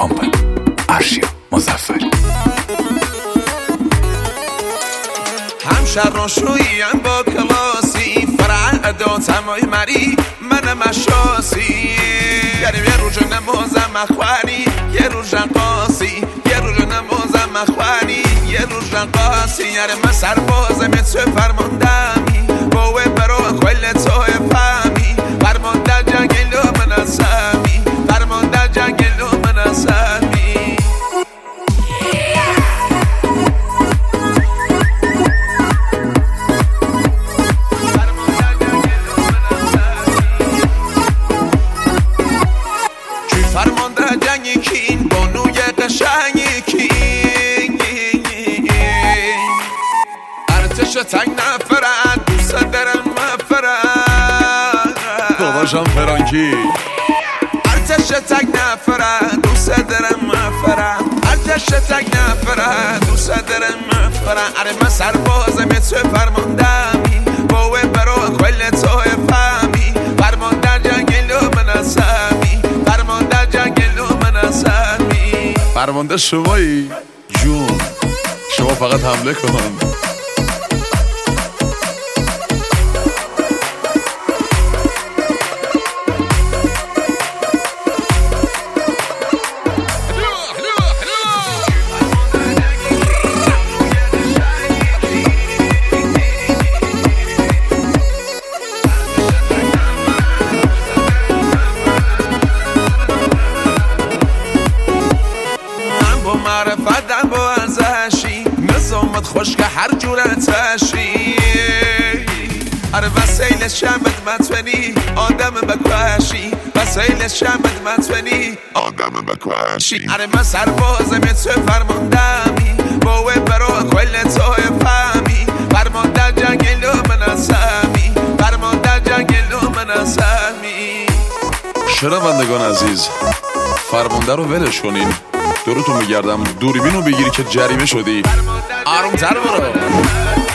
کامپانی ارشیا مظفری هم شروعیم با کلاسی فرع ادا تمای مری من مشاسی یعنی یه روز نمازم اخوانی یه روز رقاصی یه روز نمازم اخوانی یه روز رقاصی یعنی من سربازم تو فرماندمی باوه برو کل تو فهمی فرمانده جنگلو من اسمی فرمانده جنگلو من اسمی فرمانده جنگی کین بانوی قشنگی کین ارتش تنگ نفرن دوست دارم مفرن داداشم فرانکی ارتش تنگ نفرن دوست دارم مفرن ارتش تنگ نفرن دوست دارم مفرن اره من سربازم تو فرماندمی باوه برو کل تو فهمی فرمانده جنگلو من اسمی فرمانده جنگلو من اسمی فرمانده شمایی جون شما فقط حمله کن معرفتم با ارزشی نظامت خوش که هر جورتشی اره وسیل شمت متونی آدم بکوشی وسیل شمت متونی آدم بکوشی اره من سربازم تو فرماندمی باوه برو کل تو فهمی فرمانده جنگلو من اسمی فرمانده جنگلو من اسمی شنوندگان عزیز فرمانده رو ولش کنین دورتون میگردم دوربین رو بگیری که جریمه شدی آرومتر برو